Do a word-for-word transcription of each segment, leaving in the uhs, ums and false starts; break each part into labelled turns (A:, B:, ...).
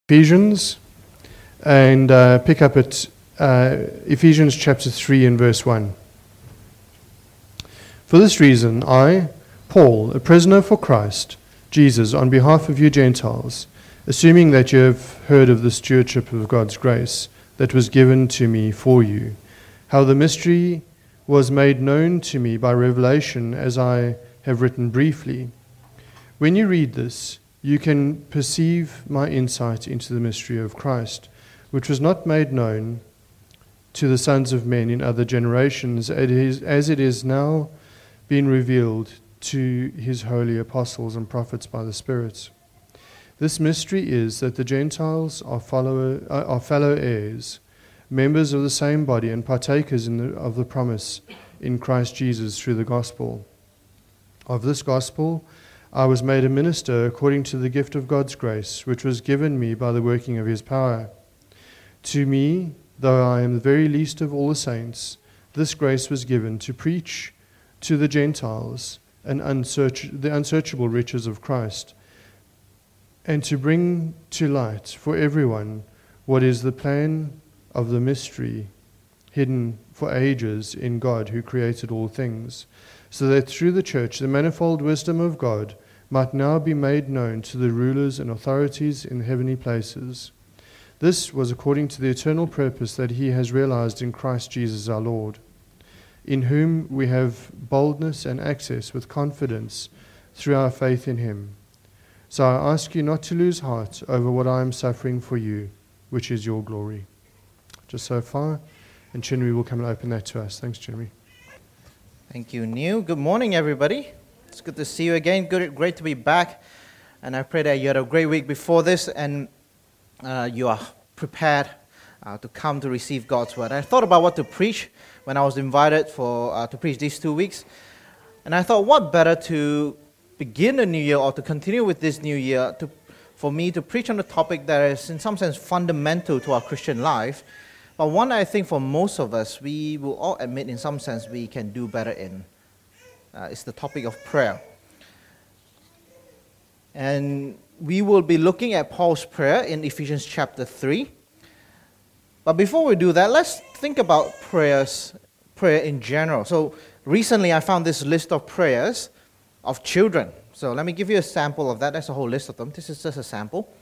A: Ephesians and uh, pick up at uh, Ephesians chapter three and verse one. For this reason, I, Paul, a prisoner for Christ Jesus, on behalf of you Gentiles, assuming that you have heard of the stewardship of God's grace that was given to me for you, how the mystery was made known to me by revelation, as I have written briefly. When you read this, you can perceive my insight into the mystery of Christ, which was not made known to the sons of men in other generations, as it is now been revealed to his holy apostles and prophets by the Spirit. This mystery is that the Gentiles are, follower, are fellow heirs, members of the same body, and partakers in the, of the promise in Christ Jesus through the gospel. Of this gospel I was made a minister according to the gift of God's grace, which was given me by the working of his power. To me, though I am the very least of all the saints, this grace was given to preach to the Gentiles an unsearch, the unsearchable riches of Christ, and to bring to light for everyone what is the plan of the mystery hidden for ages in God who created all things, so that through the church the manifold wisdom of God might now be made known to the rulers and authorities in heavenly places. This was according to the eternal purpose that he has realized in Christ Jesus our Lord, in whom we have boldness and access with confidence through our faith in him. So I ask you not to lose heart over what I am suffering for you, which is your glory. Just so far, and Chinwe will come and open that to us. Thanks, Chinwe.
B: Thank you, Neil. Good morning, everybody. It's good to see you again. Good, great to be back. And I pray that you had a great week before this, and uh, you are prepared uh, to come to receive God's word. I thought about what to preach when I was invited for uh, to preach these two weeks, and I thought, what better to begin the new year or to continue with this new year to, for me to preach on a topic that is, in some sense, fundamental to our Christian life. But one I think for most of us, we will all admit in some sense we can do better in. Uh, it's the topic of prayer. And we will be looking at Paul's prayer in Ephesians chapter three. But before we do that, let's think about prayers, prayer in general. So recently I found this list of prayers of children. So let me give you a sample of that. That's a whole list of them. This is just a sample.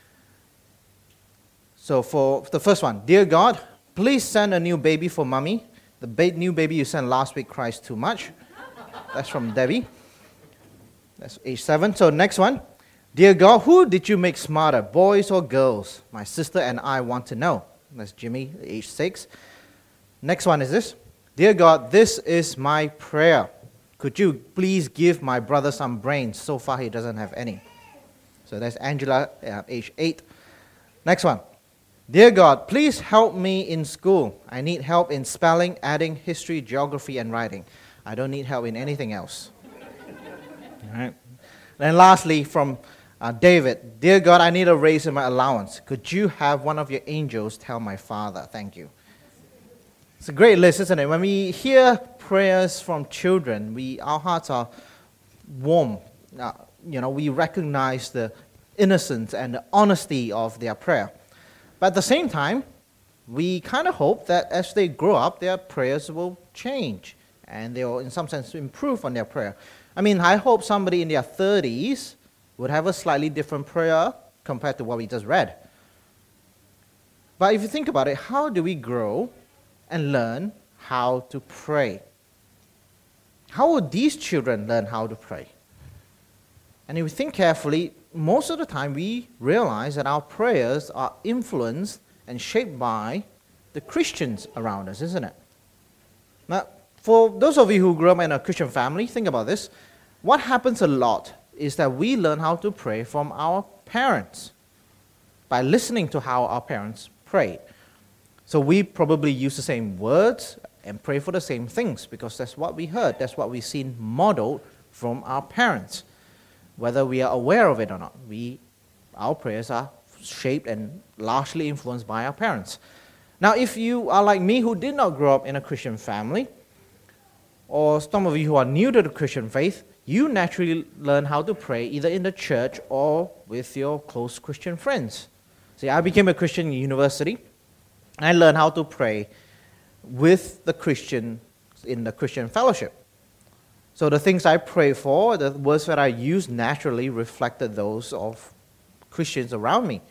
B: So for the first one, dear God, please send a new baby for mommy. The ba- new baby you sent last week cries too much. That's from Debbie. That's age seven. So next one, dear God, who did you make smarter, boys or girls? My sister and I want to know. That's Jimmy, age six. Next one is this, dear God, this is my prayer. Could you please give my brother some brains? So far he doesn't have any. So that's Angela, uh, age eight. Next one. Dear God, please help me in school. I need help in spelling, adding, history, geography, and writing. I don't need help in anything else. All right. Then lastly, from uh, David, dear God, I need a raise in my allowance. Could you have one of your angels tell my father? Thank you. It's a great list, isn't it? When we hear prayers from children, we our hearts are warm. Uh, you know, we recognize the innocence and the honesty of their prayer. But at the same time, we kind of hope that as they grow up, their prayers will change and they will, in some sense, improve on their prayer. I mean, I hope somebody in their thirties would have a slightly different prayer compared to what we just read. But if you think about it, how do we grow and learn how to pray? How would these children learn how to pray? And if we think carefully, most of the time we realize that our prayers are influenced and shaped by the Christians around us, isn't it? Now, for those of you who grew up in a Christian family, think about this. What happens a lot is that we learn how to pray from our parents by listening to how our parents prayed. So we probably use the same words and pray for the same things because that's what we heard, that's what we've seen modeled from our parents. Whether we are aware of it or not, we, our prayers are shaped and largely influenced by our parents. Now, if you are like me who did not grow up in a Christian family, or some of you who are new to the Christian faith, you naturally learn how to pray either in the church or with your close Christian friends. See, I became a Christian in university. I learned how to pray with the Christian in the Christian fellowship. So the things I pray for, the words that I used naturally reflected those of Christians around me.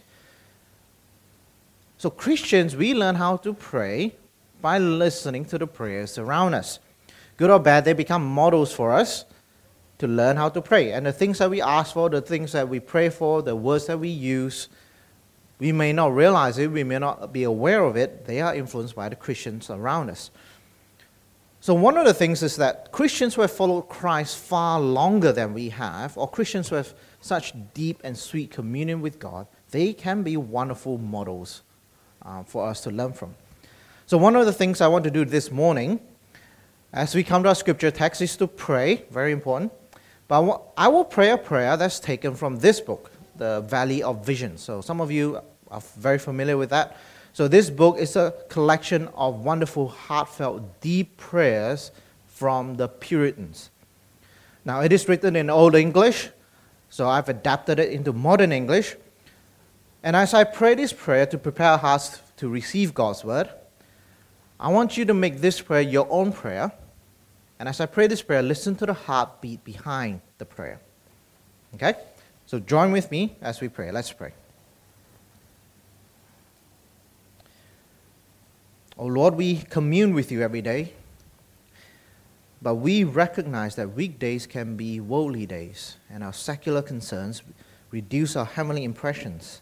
B: So Christians, we learn how to pray by listening to the prayers around us. Good or bad, they become models for us to learn how to pray. And the things that we ask for, the things that we pray for, the words that we use, we may not realize it, we may not be aware of it, they are influenced by the Christians around us. So one of the things is that Christians who have followed Christ far longer than we have, or Christians who have such deep and sweet communion with God, they can be wonderful models uh, for us to learn from. So one of the things I want to do this morning, as we come to our scripture text, is to pray, very important. But I will pray a prayer that's taken from this book, the Valley of Vision. So some of you are very familiar with that. So this book is a collection of wonderful, heartfelt, deep prayers from the Puritans. Now it is written in Old English, so I've adapted it into modern English. And as I pray this prayer to prepare our hearts to receive God's word, I want you to make this prayer your own prayer. And as I pray this prayer, listen to the heartbeat behind the prayer. Okay? So join with me as we pray. Let's pray. Oh Lord, we commune with you every day, but we recognize that weekdays can be worldly days, and our secular concerns reduce our heavenly impressions.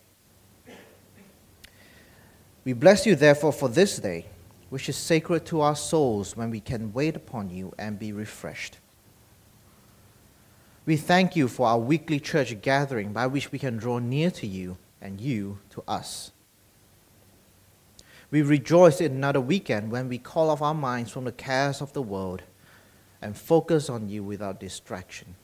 B: We bless you, therefore, for this day, which is sacred to our souls when we can wait upon you and be refreshed. We thank you for our weekly church gathering by which we can draw near to you and you to us. We rejoice in another weekend when we call off our minds from the cares of the world and focus on you without distraction.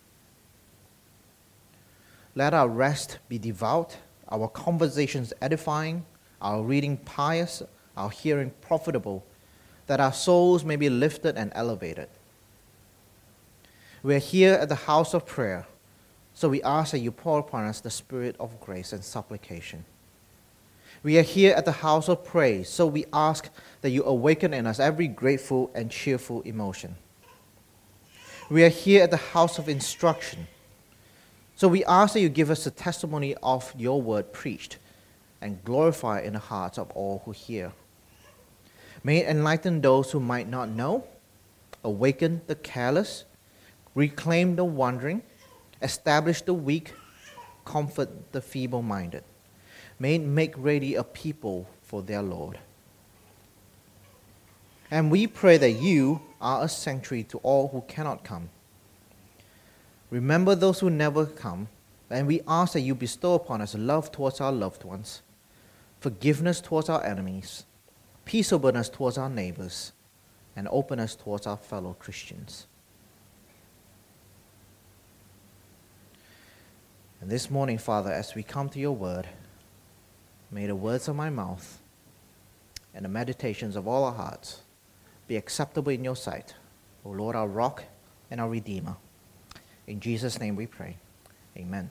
B: Let our rest be devout, our conversations edifying, our reading pious, our hearing profitable, that our souls may be lifted and elevated. We are here at the house of prayer, so we ask that you pour upon us the spirit of grace and supplication. We are here at the house of praise, so we ask that you awaken in us every grateful and cheerful emotion. We are here at the house of instruction, so we ask that you give us the testimony of your word preached and glorify in the hearts of all who hear. May it enlighten those who might not know, awaken the careless, reclaim the wandering, establish the weak, comfort the feeble-minded. May it make ready a people for their Lord. And we pray that you are a sanctuary to all who cannot come. Remember those who never come, and we ask that you bestow upon us love towards our loved ones, forgiveness towards our enemies, peaceableness towards our neighbors, and openness towards our fellow Christians. And this morning, Father, as we come to your word, may the words of my mouth and the meditations of all our hearts be acceptable in your sight, O Lord, our rock and our redeemer. In Jesus' name we pray. Amen.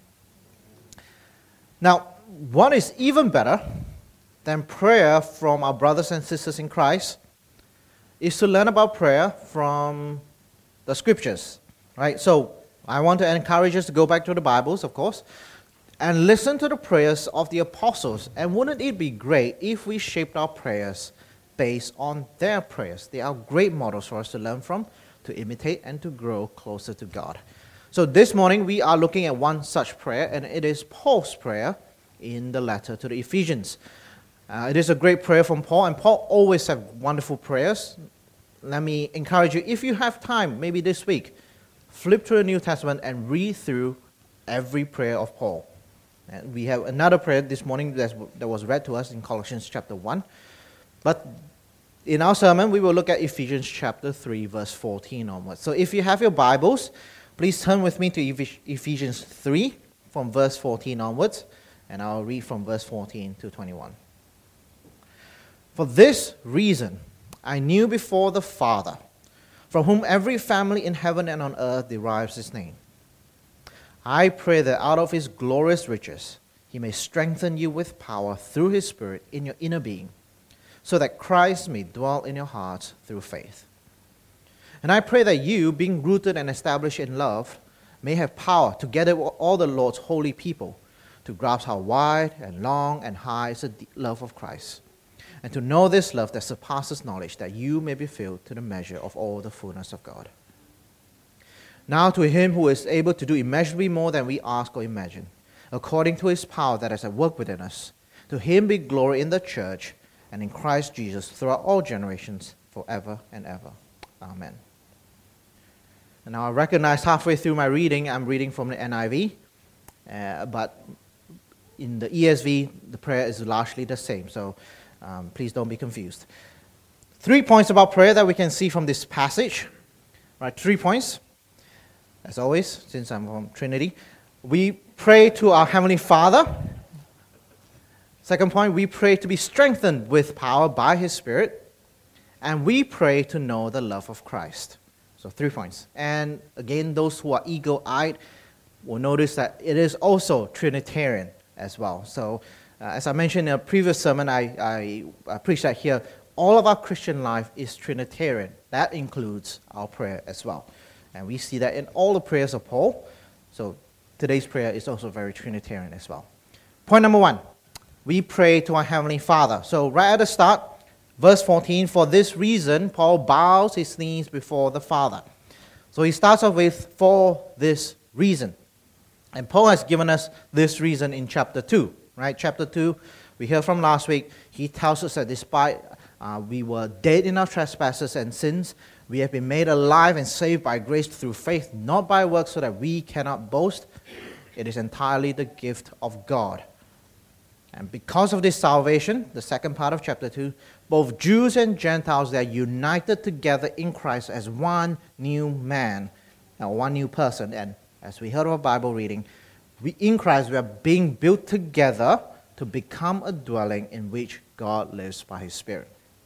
B: Now, what is even better than prayer from our brothers and sisters in Christ is to learn about prayer from the scriptures, right? So I want to encourage us to go back to the Bibles, of course, and listen to the prayers of the apostles. And wouldn't it be great if we shaped our prayers based on their prayers? They are great models for us to learn from, to imitate, and to grow closer to God. So this morning we are looking at one such prayer, and it is Paul's prayer in the letter to the Ephesians. Uh, it is a great prayer from Paul, and Paul always has wonderful prayers. Let me encourage you, if you have time, maybe this week, flip through the New Testament and read through every prayer of Paul. And we have another prayer this morning that was read to us in Colossians chapter one. But in our sermon, we will look at Ephesians chapter three, verse fourteen onwards. So if you have your Bibles, please turn with me to Ephesians three from verse fourteen onwards, and I'll read from verse fourteen to twenty-one. For this reason, I knew before the Father, from whom every family in heaven and on earth derives its name. I pray that out of his glorious riches He may strengthen you with power through His Spirit in your inner being, so that Christ may dwell in your hearts through faith. And I pray that you, being rooted and established in love, may have power, together with all the Lord's holy people, to grasp how wide and long and high is the love of Christ, and to know this love that surpasses knowledge, that you may be filled to the measure of all the fullness of God. Now to Him who is able to do immeasurably more than we ask or imagine, according to His power that is at work within us, to Him be glory in the church and in Christ Jesus throughout all generations, forever and ever. Amen. And now I recognize halfway through my reading, I'm reading from the N I V, uh, but in the E S V, the prayer is largely the same, so um, please don't be confused. Three points about prayer that we can see from this passage. Right, three points. As always, since I'm from Trinity, we pray to our Heavenly Father. Second point, we pray to be strengthened with power by His Spirit. And we pray to know the love of Christ. So three points. And again, those who are eagle-eyed will notice that it is also Trinitarian as well. So uh, as I mentioned in a previous sermon, I, I, I preached that here, all of our Christian life is Trinitarian. That includes our prayer as well. And we see that in all the prayers of Paul. So today's prayer is also very Trinitarian as well. Point number one, we pray to our Heavenly Father. So right at the start, verse fourteen, for this reason, Paul bows his knees before the Father. So he starts off with, for this reason. And Paul has given us this reason in chapter two. Right? Chapter two, we heard from last week, he tells us that despite uh, we were dead in our trespasses and sins, we have been made alive and saved by grace through faith, not by works, so that we cannot boast. It is entirely the gift of God. And because of this salvation, the second part of chapter two, both Jews and Gentiles, they are united together in Christ as one new man, or one new person. And as we heard of our Bible reading, we in Christ we are being built together to become a dwelling in which God lives by His Spirit.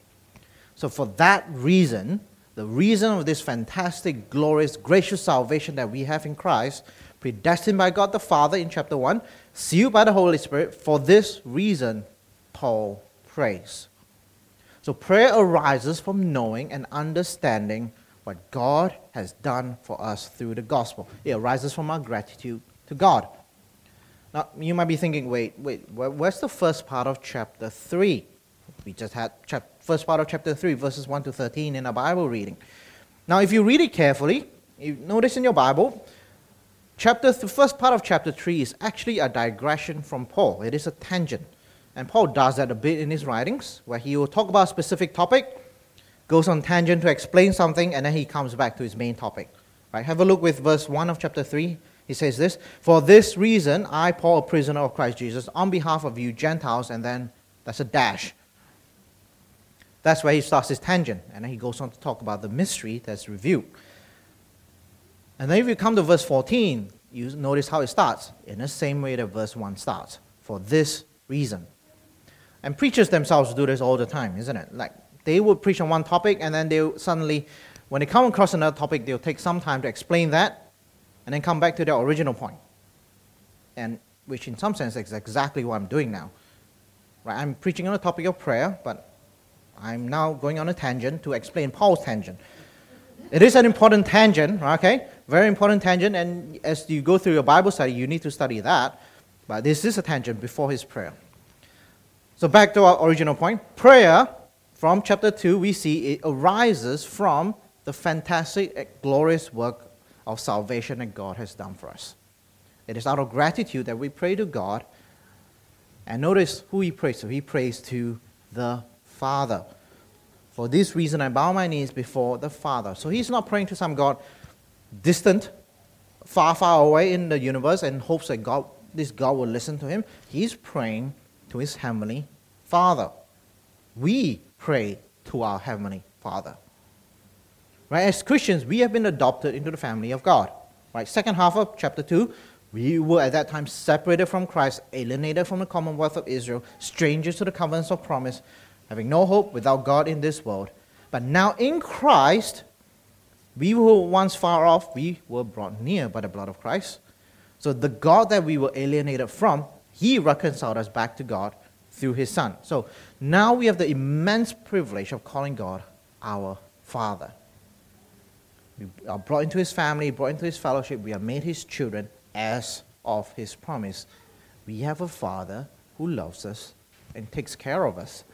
B: So for that reason, the reason of this fantastic, glorious, gracious salvation that we have in Christ, predestined by God the Father in chapter one, sealed by the Holy Spirit, for this reason, Paul prays. So prayer arises from knowing and understanding what God has done for us through the gospel. It arises from our gratitude to God. Now, you might be thinking, wait, wait, where's the first part of chapter three? We just had chap- first part of chapter three, verses one to thirteen in our Bible reading. Now, if you read it carefully, you notice in your Bible, chapter the first part of chapter three is actually a digression from Paul. It is a tangent. And Paul does that a bit in his writings, where he will talk about a specific topic, goes on tangent to explain something, and then he comes back to his main topic. Right? Have a look with verse one of chapter three. He says this, for this reason, I, Paul, a prisoner of Christ Jesus, on behalf of you Gentiles, and then that's a dash. That's where he starts his tangent, and then he goes on to talk about the mystery that's revealed. And then if you come to verse fourteen, you notice how it starts, in the same way that verse one starts, for this reason. And preachers themselves do this all the time, isn't it? Like, they will preach on one topic, and then they'll suddenly, when they come across another topic, they'll take some time to explain that, and then come back to their original point. And which in some sense is exactly what I'm doing now. Right? I'm preaching on the topic of prayer, but I'm now going on a tangent to explain Paul's tangent. It is an important tangent, okay? Very important tangent, and as you go through your Bible study, you need to study that. But this is a tangent before his prayer. So back to our original point. Prayer, from chapter two, we see it arises from the fantastic, glorious work of salvation that God has done for us. It is out of gratitude that we pray to God. And notice who he prays to. He prays to the Father. For this reason, I bow my knees before the Father. So he's not praying to some God distant, far, far away in the universe and hopes that God, this God will listen to him. He's praying to his heavenly Father. We pray to our heavenly Father. Right? As Christians, we have been adopted into the family of God. Right? Second half of chapter two, we were at that time separated from Christ, alienated from the commonwealth of Israel, strangers to the covenants of promise, having no hope without God in this world. But now in Christ, we were once far off, we were brought near by the blood of Christ. So the God that we were alienated from, He reconciled us back to God through His Son. So now we have the immense privilege of calling God our Father. We are brought into His family, brought into His fellowship. We are made His children as of His promise. We have a Father who loves us and takes care of us.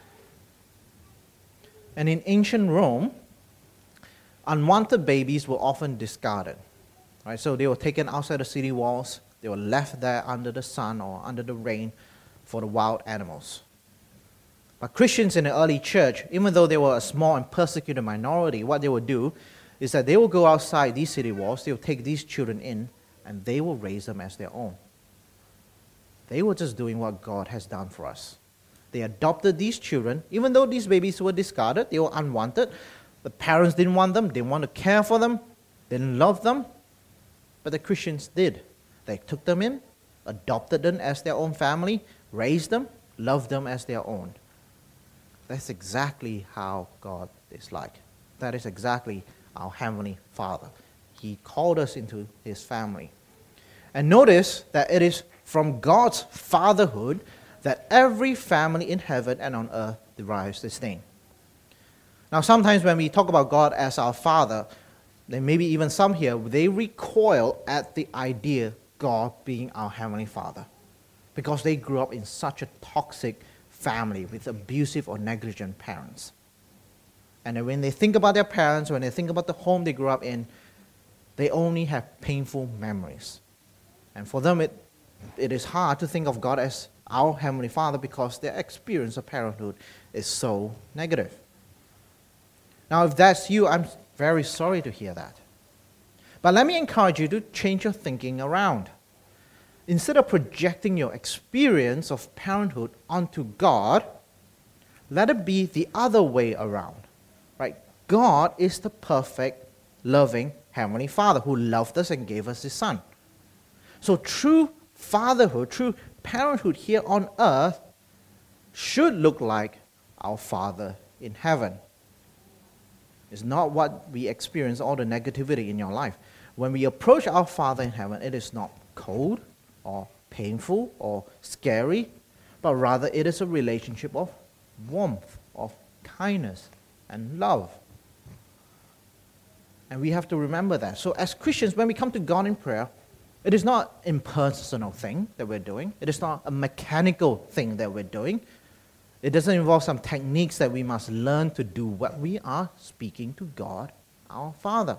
B: And in ancient Rome, unwanted babies were often discarded. Right? So they were taken outside the city walls. They were left there under the sun or under the rain for the wild animals. But Christians in the early church, even though they were a small and persecuted minority, what they would do is that they will go outside these city walls, they will take these children in, and they will raise them as their own. They were just doing what God has done for us. They adopted these children, even though these babies were discarded, they were unwanted. The parents didn't want them, didn't want to care for them, didn't love them. But the Christians did. They took them in, adopted them as their own family, raised them, loved them as their own. That's exactly how God is like. That is exactly our Heavenly Father. He called us into His family. And notice that it is from God's fatherhood that every family in heaven and on earth derives this name. Now, sometimes when we talk about God as our Father, then maybe even some here, they recoil at the idea God being our Heavenly Father, because they grew up in such a toxic family with abusive or negligent parents. And then when they think about their parents, when they think about the home they grew up in, they only have painful memories. And for them, it, it is hard to think of God as our Heavenly Father because their experience of parenthood is so negative. Now, if that's you, I'm very sorry to hear that. But let me encourage you to change your thinking around. Instead of projecting your experience of parenthood onto God, let it be the other way around. Right? God is the perfect, loving Heavenly Father who loved us and gave us His Son. So true fatherhood, true parenthood here on earth should look like our Father in heaven. It's not what we experience, all the negativity in your life. When we approach our Father in heaven, it is not cold or painful or scary, but rather it is a relationship of warmth, of kindness and love. And we have to remember that. So as Christians, when we come to God in prayer, it is not an impersonal thing that we're doing. It is not a mechanical thing that we're doing. It doesn't involve some techniques that we must learn to do what we are speaking to God, our Father.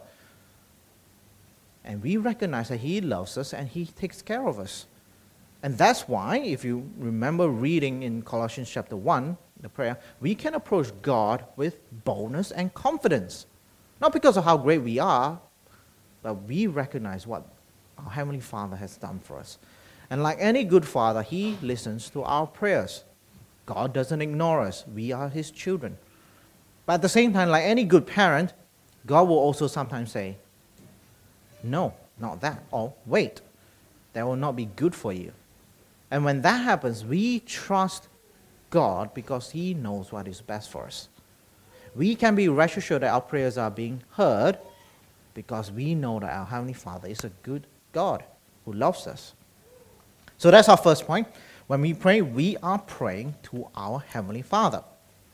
B: And we recognize that He loves us and He takes care of us. And that's why, if you remember reading in Colossians chapter one, the prayer, we can approach God with boldness and confidence. Not because of how great we are, but we recognize what our Heavenly Father has done for us. And like any good father, He listens to our prayers. God doesn't ignore us. We are His children. But at the same time, like any good parent, God will also sometimes say, no, not that. Or wait, that will not be good for you. And when that happens, we trust God because He knows what is best for us. We can be rest assured that our prayers are being heard because we know that our Heavenly Father is a good God who loves us. So that's our first point. When we pray, we are praying to our Heavenly Father.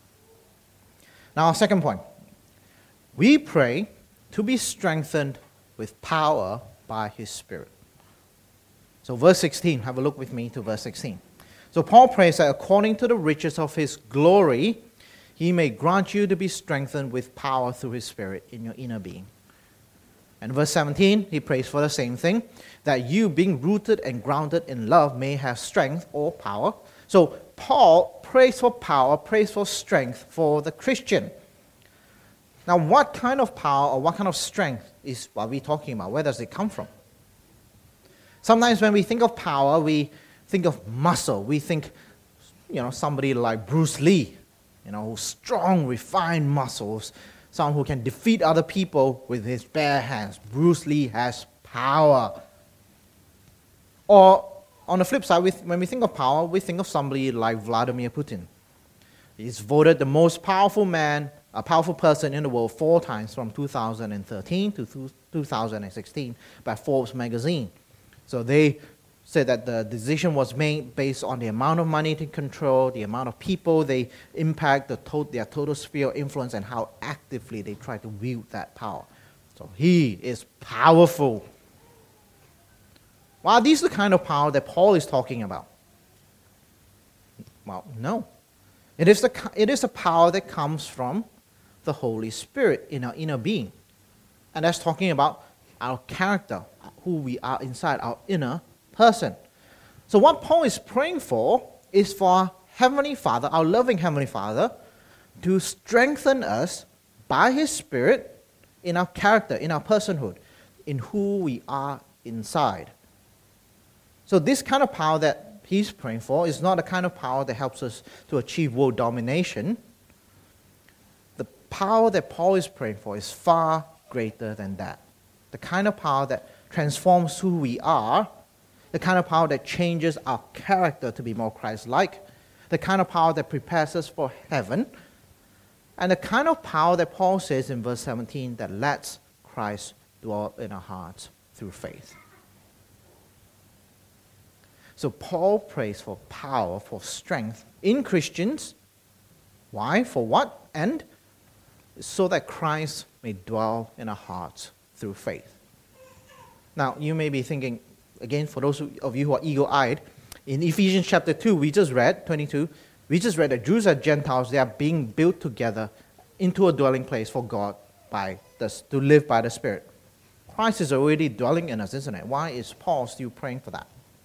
B: Now, our second point. We pray to be strengthened with power by His Spirit. So verse sixteen, have a look with me to verse sixteen. So Paul prays that according to the riches of His glory, He may grant you to be strengthened with power through His Spirit in your inner being. And verse seventeen, he prays for the same thing, that you, being rooted and grounded in love, may have strength or power. So Paul prays for power, prays for strength for the Christian. Now, what kind of power or what kind of strength is what we're talking about? Where does it come from? Sometimes when we think of power, we think of muscle. We think, you know, somebody like Bruce Lee, you know, strong, refined muscles, someone who can defeat other people with his bare hands. Bruce Lee has power. Or on the flip side, when we think of power, we think of somebody like Vladimir Putin. He's voted the most powerful man, a powerful person in the world four times from two thousand thirteen to two thousand sixteen by Forbes magazine. So they said that the decision was made based on the amount of money they control, the amount of people they impact, the to- their total sphere of influence, and how actively they try to wield that power. So he is powerful. Well, are these the kind of power that Paul is talking about? Well, no. It is the, it is the power that comes from the Holy Spirit in our inner being. And that's talking about our character, who we are inside, our inner person. So what Paul is praying for is for our Heavenly Father, our loving Heavenly Father, to strengthen us by His Spirit in our character, in our personhood, in who we are inside. So this kind of power that he's praying for is not the kind of power that helps us to achieve world domination. The power that Paul is praying for is far greater than that. The kind of power that transforms who we are, the kind of power that changes our character to be more Christ-like, the kind of power that prepares us for heaven, and the kind of power that Paul says in verse seventeen that lets Christ dwell in our hearts through faith. So Paul prays for power, for strength in Christians. Why? For what? And so that Christ may dwell in our hearts through faith. Now, you may be thinking, again, for those of you who are eagle-eyed, in Ephesians chapter two, we just read, twenty-two, we just read that Jews and Gentiles, they are being built together into a dwelling place for God by the, to live by the Spirit. Christ is already dwelling in us, isn't it? Why is Paul still praying for that?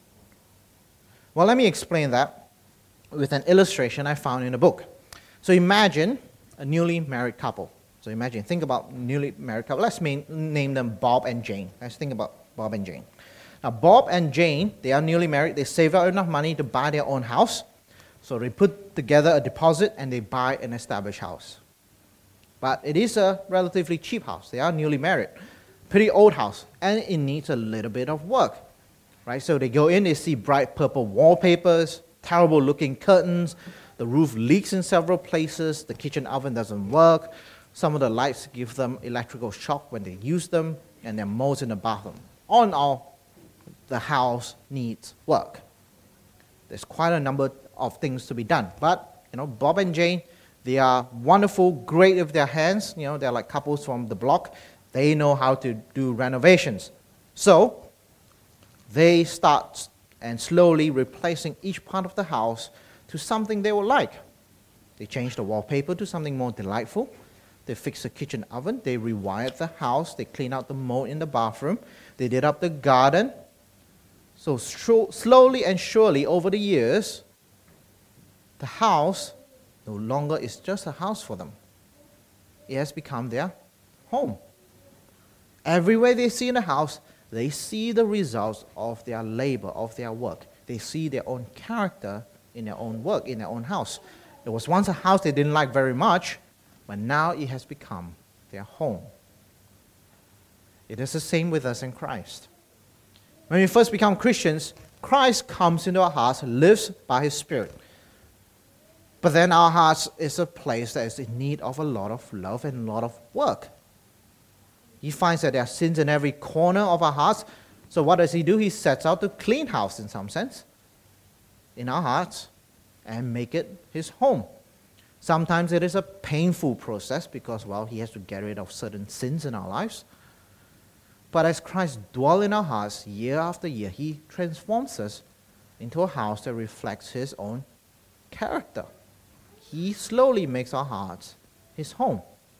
B: Well, let me explain that with an illustration I found in a book. So imagine a newly married couple. So imagine, think about newly married couple. Let's main, name them Bob and Jane. Let's think about Bob and Jane. Now, Bob and Jane, they are newly married. They save up enough money to buy their own house. So they put together a deposit and they buy an established house. But it is a relatively cheap house. They are newly married. Pretty old house. And it needs a little bit of work. Right? So they go in, they see bright purple wallpapers, terrible looking curtains, the roof leaks in several places, the kitchen oven doesn't work, some of the lights give them electrical shock when they use them, and there are moles in the bathroom. All in all, the house needs work. There's quite a number of things to be done. But, you know, Bob and Jane, they are wonderful, great with their hands. You know, they're like couples from the block. They know how to do renovations. So, they start and slowly replacing each part of the house to something they will like. They change the wallpaper to something more delightful. They fix the kitchen oven. They rewired the house. They clean out the mold in the bathroom. They did up the garden. So slowly and surely over the years, the house no longer is just a house for them. It has become their home. Everywhere they see in the house, they see the results of their labor, of their work. They see their own character in their own work, in their own house. It was once a house they didn't like very much, but now it has become their home. It is the same with us in Christ. When we first become Christians, Christ comes into our hearts, lives by His Spirit. But then our hearts is a place that is in need of a lot of love and a lot of work. He finds that there are sins in every corner of our hearts. So what does He do? He sets out to clean house in some sense in our hearts and make it His home. Sometimes it is a painful process because, well, He has to get rid of certain sins in our lives. But as Christ dwells in our hearts year after year, He transforms us into a house that reflects His own character. He slowly makes our hearts His home.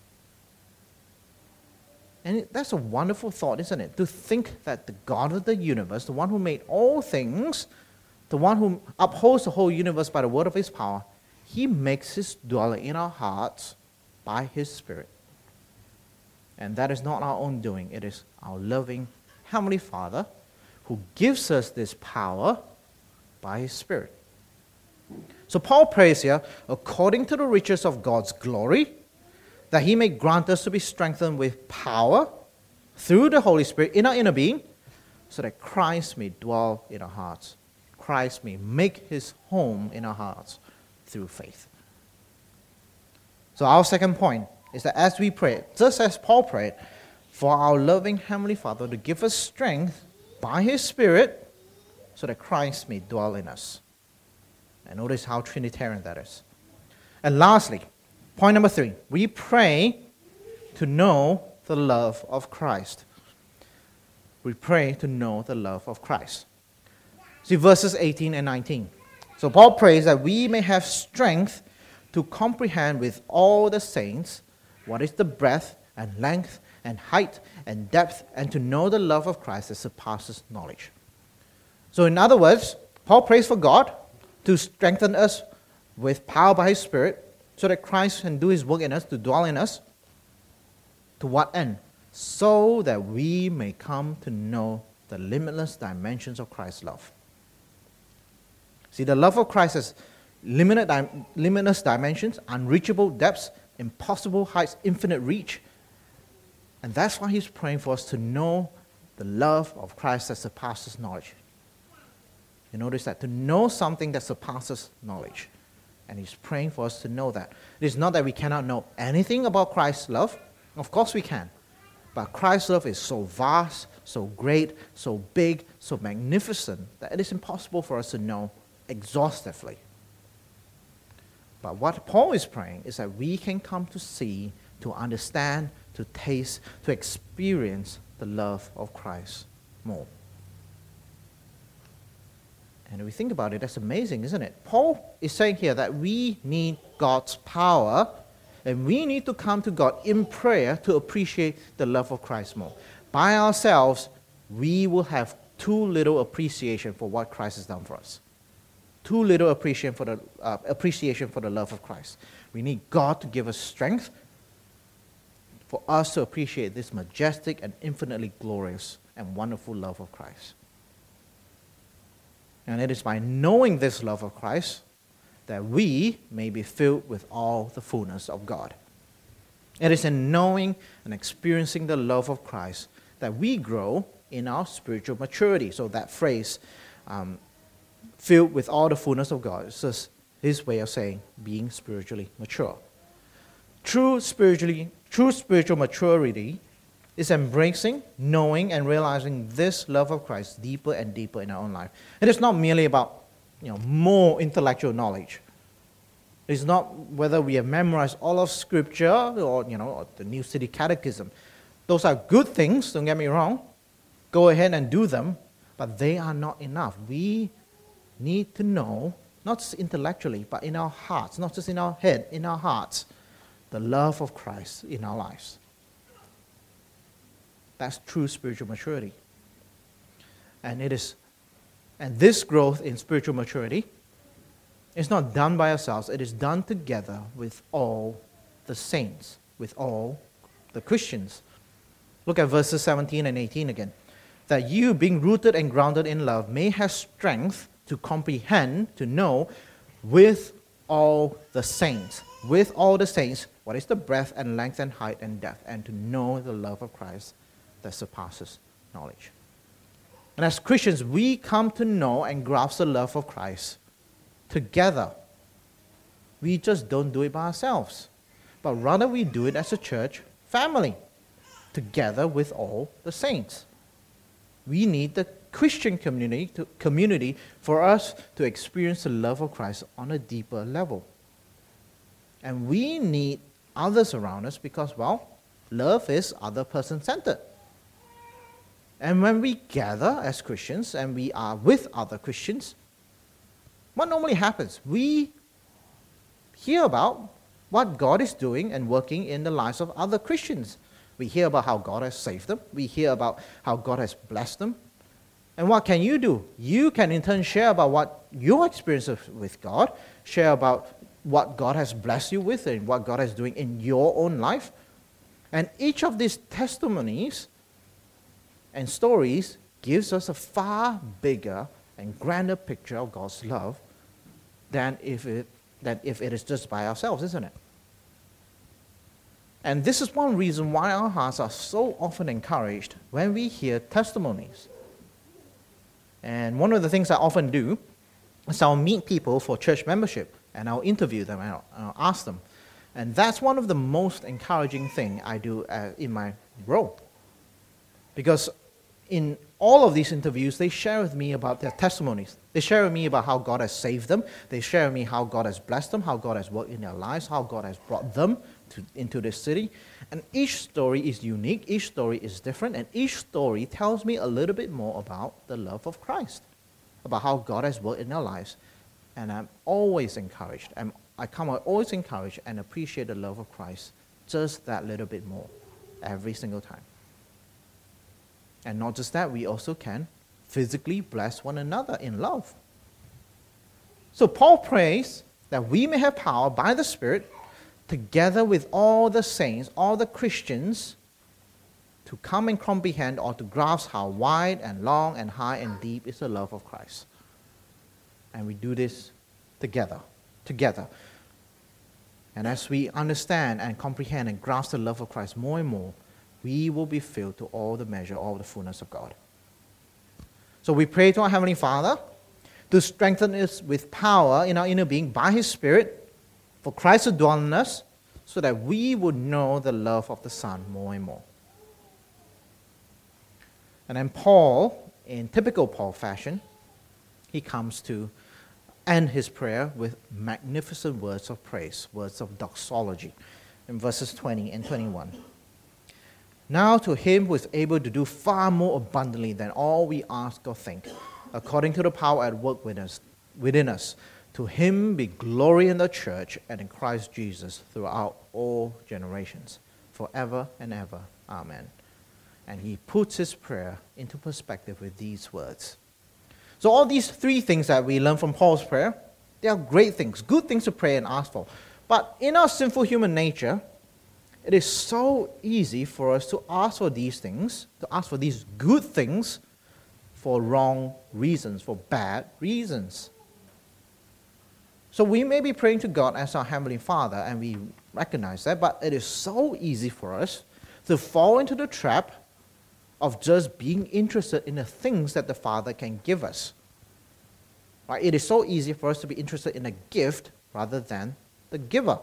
B: And that's a wonderful thought, isn't it? To think that the God of the universe, the one who made all things, the one who upholds the whole universe by the word of His power, He makes His dwelling in our hearts by His Spirit. And that is not our own doing. It is our loving Heavenly Father who gives us this power by His Spirit. So Paul prays here, according to the riches of God's glory, that He may grant us to be strengthened with power through the Holy Spirit in our inner being, so that Christ may dwell in our hearts. Christ may make His home in our hearts through faith. So our second point is that as we pray, just as Paul prayed, for our loving Heavenly Father to give us strength by His Spirit so that Christ may dwell in us. And notice how Trinitarian that is. And lastly, point number three, we pray to know the love of Christ. We pray to know the love of Christ. See verses eighteen and nineteen. So Paul prays that we may have strength to comprehend with all the saints what is the breadth and length and height and depth, and to know the love of Christ that surpasses knowledge. So in other words, Paul prays for God to strengthen us with power by His Spirit, so that Christ can do His work in us, to dwell in us. To what end? So that we may come to know the limitless dimensions of Christ's love. See, the love of Christ has limited, limitless dimensions, unreachable depths, impossible heights, infinite reach. And that's why He's praying for us to know the love of Christ that surpasses knowledge. You notice that, to know something that surpasses knowledge. And He's praying for us to know that. It is not that we cannot know anything about Christ's love. Of course we can. But Christ's love is so vast, so great, so big, so magnificent, that it is impossible for us to know exhaustively. But what Paul is praying is that we can come to see, to understand, to taste, to experience the love of Christ more. And if we think about it, that's amazing, isn't it? Paul is saying here that we need God's power, and we need to come to God in prayer to appreciate the love of Christ more. By ourselves, we will have too little appreciation for what Christ has done for us. Too little appreciation for the uh, appreciation for the love of Christ. We need God to give us strength for us to appreciate this majestic and infinitely glorious and wonderful love of Christ. And it is by knowing this love of Christ that we may be filled with all the fullness of God. It is in knowing and experiencing the love of Christ that we grow in our spiritual maturity. So that phrase, um, filled with all the fullness of God, is just His way of saying being spiritually mature. True spiritually, true spiritual maturity is embracing, knowing, and realizing this love of Christ deeper and deeper in our own life. It is not merely about, you know, more intellectual knowledge. It's not whether we have memorized all of Scripture or, you know, or the New City Catechism. Those are good things, don't get me wrong. Go ahead and do them, but they are not enough. We need to know, not just intellectually, but in our hearts, not just in our head, in our hearts, the love of Christ in our lives. That's true spiritual maturity. And it is, and this growth in spiritual maturity is not done by ourselves. It is done together with all the saints, with all the Christians. Look at verses seventeen and eighteen again. That you, being rooted and grounded in love, may have strength to comprehend, to know, with all the saints, with all the saints, what is the breadth and length and height and depth, and to know the love of Christ that surpasses knowledge. And as Christians, we come to know and grasp the love of Christ together. We just don't do it by ourselves, but rather we do it as a church family, together with all the saints. We need the Christian community to, community for us to experience the love of Christ on a deeper level. And we need others around us because, well, love is other person-centered. And when we gather as Christians and we are with other Christians, what normally happens? We hear about what God is doing and working in the lives of other Christians. We hear about how God has saved them. We hear about how God has blessed them. And what can you do? You can in turn share about what your experience with God, share about what God has blessed you with and what God is doing in your own life. And each of these testimonies and stories gives us a far bigger and grander picture of God's love than if it, than if it is just by ourselves, isn't it? And this is one reason why our hearts are so often encouraged when we hear testimonies. And one of the things I often do is I'll meet people for church membership, and I'll interview them, and I'll, I'll ask them. And that's one of the most encouraging things I do uh, in my role. Because in all of these interviews, they share with me about their testimonies. They share with me about how God has saved them. They share with me how God has blessed them, how God has worked in their lives, how God has brought them to, into this city. And each story is unique, each story is different, and each story tells me a little bit more about the love of Christ, about how God has worked in their lives. And I'm always encouraged. I'm, I come out always encouraged and appreciate the love of Christ just that little bit more every single time. And not just that, we also can physically bless one another in love. So Paul prays that we may have power by the Spirit, together with all the saints, all the Christians, to come and comprehend or to grasp how wide and long and high and deep is the love of Christ. And we do this together, together. And as we understand and comprehend and grasp the love of Christ more and more, we will be filled to all the measure, all the fullness of God. So we pray to our Heavenly Father to strengthen us with power in our inner being by His Spirit, for Christ to dwell in us, so that we would know the love of the Son more and more. And then Paul, in typical Paul fashion, he comes to end his prayer with magnificent words of praise, words of doxology, in verses twenty and twenty-one. Now to Him who is able to do far more abundantly than all we ask or think, according to the power at work within us, within us, to Him be glory in the church and in Christ Jesus throughout all generations, forever and ever. Amen. And he puts his prayer into perspective with these words. So all these three things that we learn from Paul's prayer, they are great things, good things to pray and ask for. But in our sinful human nature, it is so easy for us to ask for these things, to ask for these good things for wrong reasons, for bad reasons. So we may be praying to God as our Heavenly Father, and we recognize that, but it is so easy for us to fall into the trap of just being interested in the things that the Father can give us. Right? It is so easy for us to be interested in a gift rather than the giver.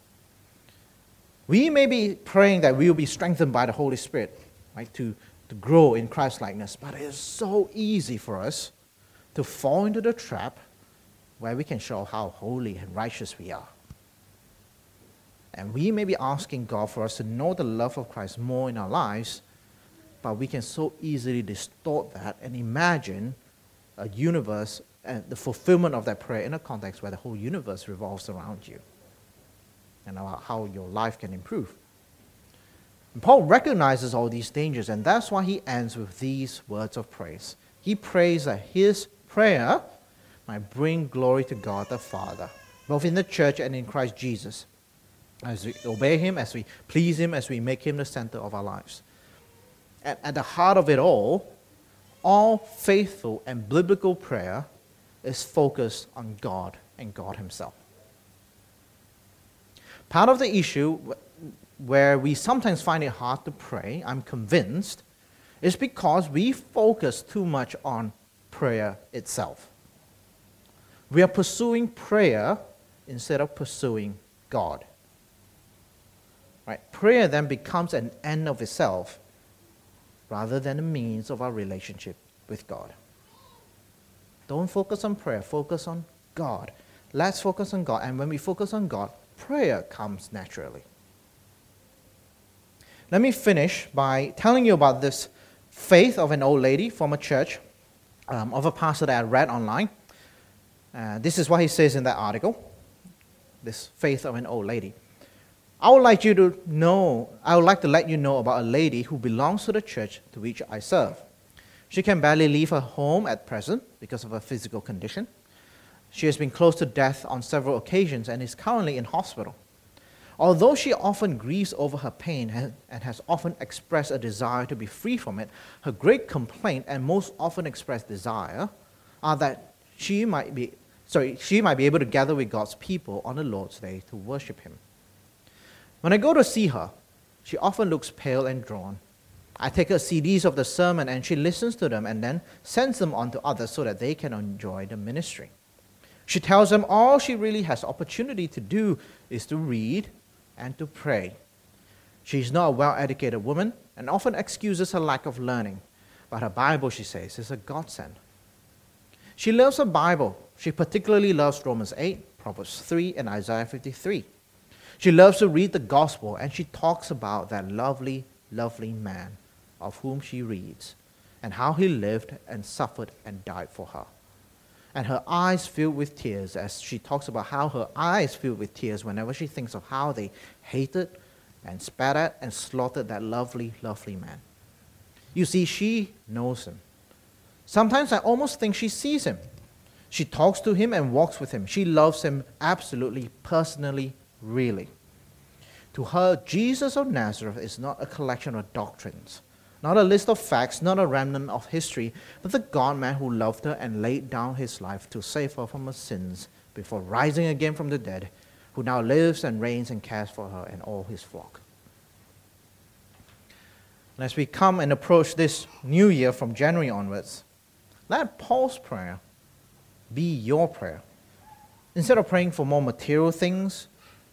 B: We may be praying that we will be strengthened by the Holy Spirit, right, to, to grow in Christ-likeness, but it is so easy for us to fall into the trap where we can show how holy and righteous we are. And we may be asking God for us to know the love of Christ more in our lives, but we can so easily distort that and imagine a universe and the fulfillment of that prayer in a context where the whole universe revolves around you and how your life can improve. And Paul recognizes all these dangers, and that's why he ends with these words of praise. He prays that his prayer might bring glory to God the Father, both in the church and in Christ Jesus, as we obey Him, as we please Him, as we make Him the center of our lives. And at the heart of it all, all faithful and biblical prayer is focused on God and God Himself. Part of the issue where we sometimes find it hard to pray, I'm convinced, is because we focus too much on prayer itself. We are pursuing prayer instead of pursuing God. Right? Prayer then becomes an end of itself rather than a means of our relationship with God. Don't focus on prayer, focus on God. Let's focus on God, and when we focus on God, prayer comes naturally. Let me finish by telling you about this faith of an old lady from a church, um, of a pastor that I read online. Uh, this is what he says in that article, this faith of an old lady. I would like you to know, I would like to let you know about a lady who belongs to the church to which I serve. She can barely leave her home at present because of her physical condition. She has been close to death on several occasions and is currently in hospital. Although she often grieves over her pain and has often expressed a desire to be free from it, her great complaint and most often expressed desire are that she might be, sorry, she might be able to gather with God's people on the Lord's Day to worship Him. When I go to see her, she often looks pale and drawn. I take her C Ds of the sermon and she listens to them and then sends them on to others so that they can enjoy the ministry. She tells them all she really has opportunity to do is to read and to pray. She is not a well-educated woman and often excuses her lack of learning. But her Bible, she says, is a godsend. She loves her Bible. She particularly loves Romans eight, Proverbs three, and Isaiah fifty-three. She loves to read the gospel, and she talks about that lovely, lovely man of whom she reads, and how he lived and suffered and died for her. And her eyes filled with tears as she talks about how her eyes filled with tears whenever she thinks of how they hated and spat at and slaughtered that lovely, lovely man. You see, she knows him. Sometimes I almost think she sees him. She talks to him and walks with him. She loves him absolutely, personally, really. To her, Jesus of Nazareth is not a collection of doctrines, not a list of facts, not a remnant of history, but the God-man who loved her and laid down his life to save her from her sins before rising again from the dead, who now lives and reigns and cares for her and all his flock. And as we come and approach this new year from January onwards, let Paul's prayer be your prayer. Instead of praying for more material things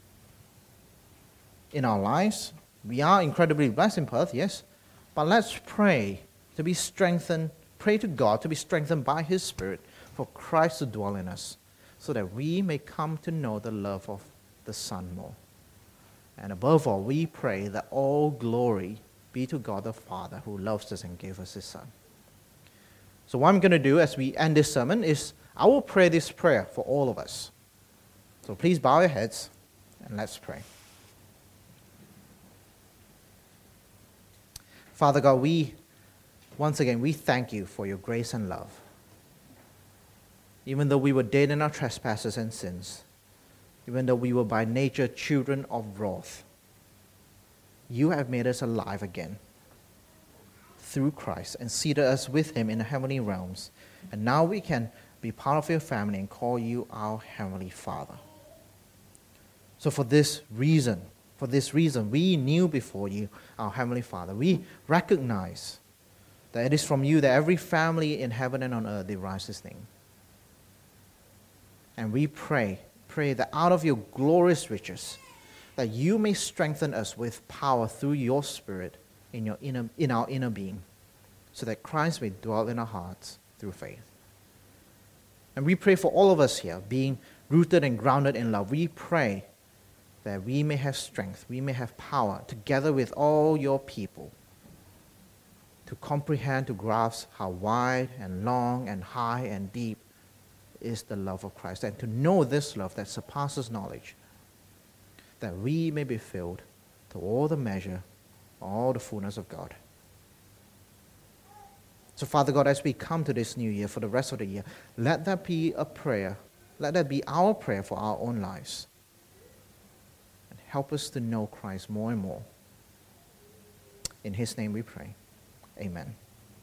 B: in our lives, we are incredibly blessed in Perth, yes, but let's pray to be strengthened, pray to God to be strengthened by His Spirit for Christ to dwell in us, so that we may come to know the love of the Son more. And above all, we pray that all glory be to God the Father who loves us and gave us His Son. So what I'm going to do as we end this sermon is I will pray this prayer for all of us. So please bow your heads and let's pray. Father God, we, once again, we thank you for your grace and love. Even though we were dead in our trespasses and sins, even though we were by nature children of wrath, you have made us alive again through Christ and seated us with him in the heavenly realms. And now we can be part of your family and call you our Heavenly Father. So for this reason, for this reason, we kneel before you, our Heavenly Father. We recognize that it is from you that every family in heaven and on earth derives its name. And we pray, pray that out of your glorious riches, that you may strengthen us with power through your Spirit in, your inner, in our inner being, so that Christ may dwell in our hearts through faith. And we pray for all of us here, being rooted and grounded in love. We pray that we may have strength, we may have power, together with all your people, to comprehend, to grasp how wide and long and high and deep is the love of Christ, and to know this love that surpasses knowledge, that we may be filled to all the measure, all the fullness of God. So Father God, as we come to this new year, for the rest of the year, let that be a prayer, let that be our prayer for our own lives. And help us to know Christ more and more. In his name we pray. Amen.